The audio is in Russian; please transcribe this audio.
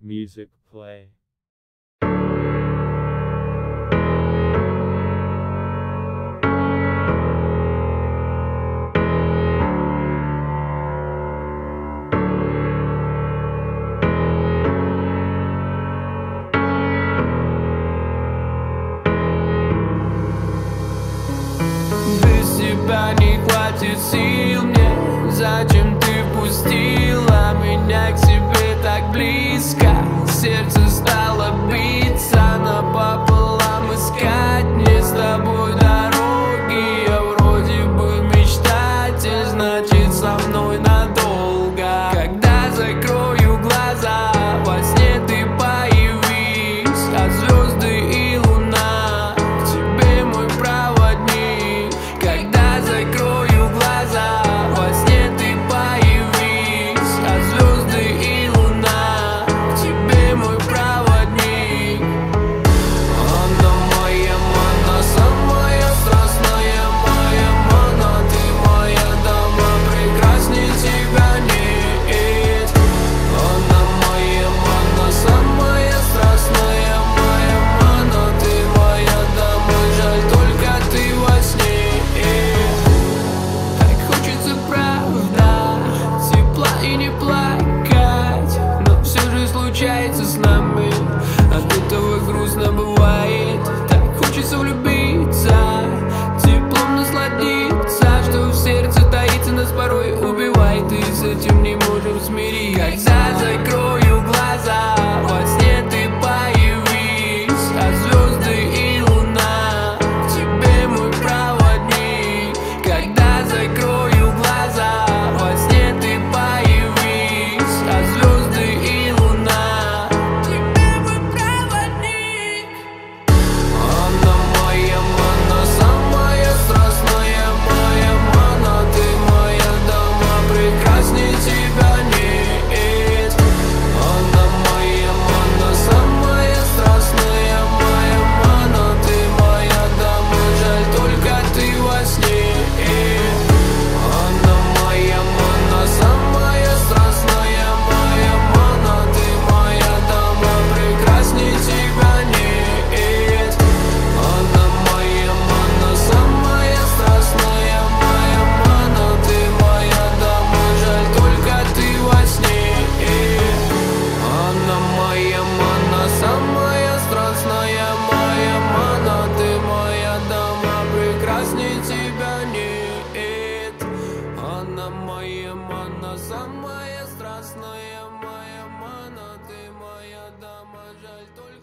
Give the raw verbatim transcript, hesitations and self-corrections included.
Music play. Без тебя не хватит сил мне. Зачем ты пустила меня к себе так близко? Сердце стало биться напополам, искать мне с тобой дороги. Я вроде бы мечтатель, значит со мной надолго. Когда закрою глаза, во сне ты появись, а звезды и луна к тебе мой проводник. Когда закрою глаза, во сне ты появись, а звезды и луна к тебе мой проводник. Она моя мана, самая страстная моя мана. Ты моя дама, прекрасней тебя нет. Она моя мана, самая страстная моя мана. Ты моя дама, жаль только ты во сне. Так хочется правда, тепла и не плакать, но все же случается с нами, от этого грустно бывает. Так хочется влюбиться, теплом насладиться, что в сердце таится, нас порой убивает, и с этим не можем смириться. Когда закрою глаза, во сне ты появись, а звезды и луна к тебе мой проводник. Когда закрою глаза, во сне ты появись, а звезды и луна к тебе мой проводник. Она моя мана, самая страстная моя мана. Ты моя дама, прекрасней тебя нет. Она моя мана, самая страстная моя мана. Ты моя дама, жаль только ты во сне. Она моя мана, самая страстная моя мана. Ты моя дама, прекрасней тебя нет. Она моя мана, самая страстная моя мана. Ты моя дама, жаль только ты во сне. Она моя мана, самая страстная моя мана. Ты моя дама, прекрасней тебя нет. Она моя мана, самая страстная моя мана. Ты моя дама, жаль только